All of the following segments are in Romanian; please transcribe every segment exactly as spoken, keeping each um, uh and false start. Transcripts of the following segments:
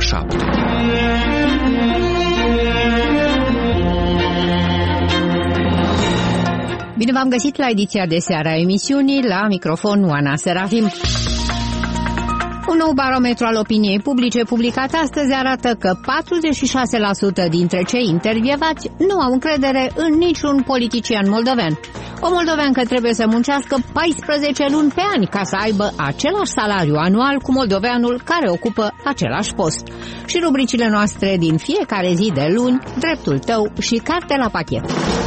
șapte. Bine v-am găsit la ediția de seară a emisiunii, la microfon Oana Serafim. Un nou barometru al opiniei publice publicat astăzi arată că patruzeci și șase la sută dintre cei intervievați nu au încredere în niciun politician moldoven. O moldoveancă trebuie să muncească paisprezece luni pe an ca să aibă același salariu anual cu moldoveanul care ocupă același post. Și rubricile noastre din fiecare zi de luni, dreptul tău și carte la pachet.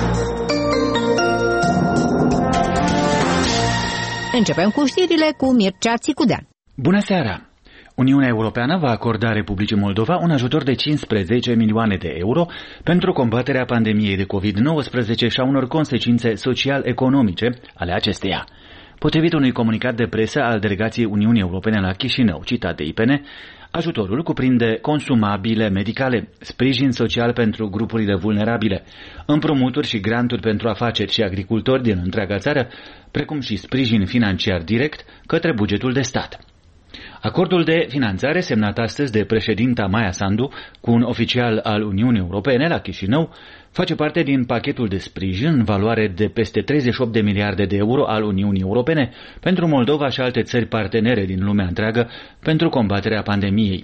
Începem cu știrile cu Mircea Țicudean. Bună seara! Uniunea Europeană va acorda Republicii Moldova un ajutor de cincisprezece milioane de euro pentru combaterea pandemiei de covid nouăsprezece și a unor consecințe social-economice ale acesteia. Potrivit unui comunicat de presă al delegației Uniunii Europene la Chișinău, citat de I P N, ajutorul cuprinde consumabile medicale, sprijin social pentru grupurile vulnerabile, împrumuturi și granturi pentru afaceri și agricultori din întreaga țară, precum și sprijin financiar direct către bugetul de stat. Acordul de finanțare semnat astăzi de președinta Maia Sandu cu un oficial al Uniunii Europene la Chișinău face parte din pachetul de sprijin în valoare de peste treizeci și opt de miliarde de euro al Uniunii Europene pentru Moldova și alte țări partenere din lumea întreagă pentru combaterea pandemiei.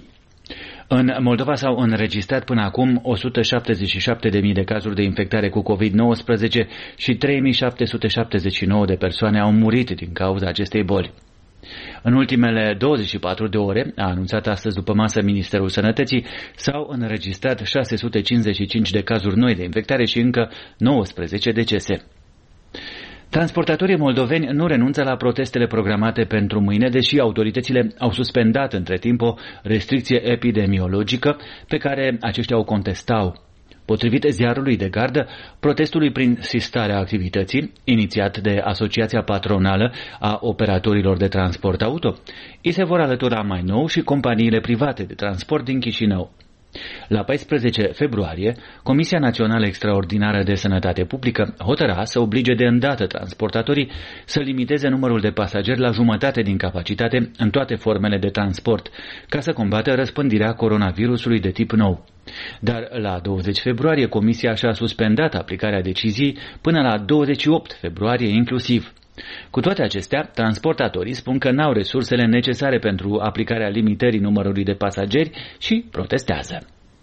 În Moldova s-au înregistrat până acum o sută șaptezeci și șapte de mii de cazuri de infectare cu covid nouăsprezece și trei mii șapte sute șaptezeci și nouă de persoane au murit din cauza acestei boli. În ultimele douăzeci și patru de ore, a anunțat astăzi după masă Ministerul Sănătății, s-au înregistrat șase sute cincizeci și cinci de cazuri noi de infectare și încă nouăsprezece decese. Transportatorii moldoveni nu renunță la protestele programate pentru mâine, deși autoritățile au suspendat între timp o restricție epidemiologică pe care aceștia o contestau. Potrivit ziarului de gardă, protestului prin sistarea activității, inițiat de Asociația Patronală a Operatorilor de Transport Auto, îi se vor alătura mai nou și companiile private de transport din Chișinău. La paisprezece februarie, Comisia Națională Extraordinară de Sănătate Publică hotăra să oblige de îndată transportatorii să limiteze numărul de pasageri la jumătate din capacitate în toate formele de transport, ca să combată răspândirea coronavirusului de tip nou. Dar la douăzeci februarie Comisia și-a suspendat aplicarea deciziei până la douăzeci și opt februarie inclusiv. Cu toate acestea, transportatorii spun că n-au resursele necesare pentru aplicarea limitării numărului de pasageri și protestează.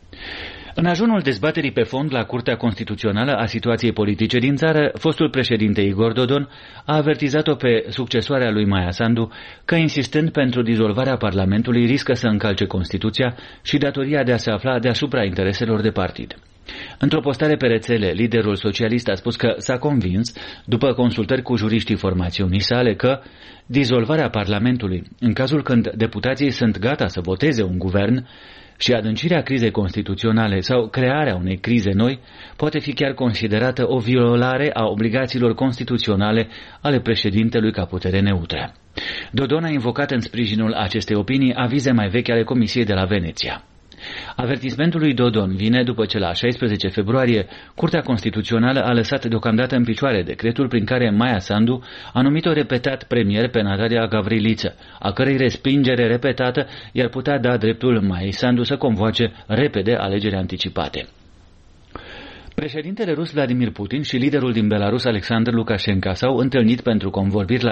În ajunul dezbaterii pe fond la Curtea Constituțională a situației politice din țară, fostul președinte Igor Dodon a avertizat-o pe succesoarea lui Maia Sandu că, insistând pentru dizolvarea Parlamentului, riscă să încalce Constituția și datoria de a se afla deasupra intereselor de partid. Într-o postare pe rețele, liderul socialist a spus că s-a convins, după consultări cu juriștii formațiunii sale, că dizolvarea Parlamentului, în cazul când deputații sunt gata să voteze un guvern, și adâncirea crizei constituționale sau crearea unei crize noi poate fi chiar considerată o violare a obligațiilor constituționale ale președintelui ca putere neutră. Dodon a invocat în sprijinul acestei opinii avize mai vechi ale Comisiei de la Veneția. Avertismentul lui Dodon vine după ce la șaisprezece februarie Curtea Constituțională a lăsat deocamdată în picioare decretul prin care Maia Sandu a numit-o repetat premier pe Natalia Gavriliță, a cărei respingere repetată i-ar putea da dreptul Maiei Sandu să convoace repede alegeri anticipate. Președintele rus Vladimir Putin și liderul din Belarus Alexander Lukashenko s-au întâlnit pentru convorbiri la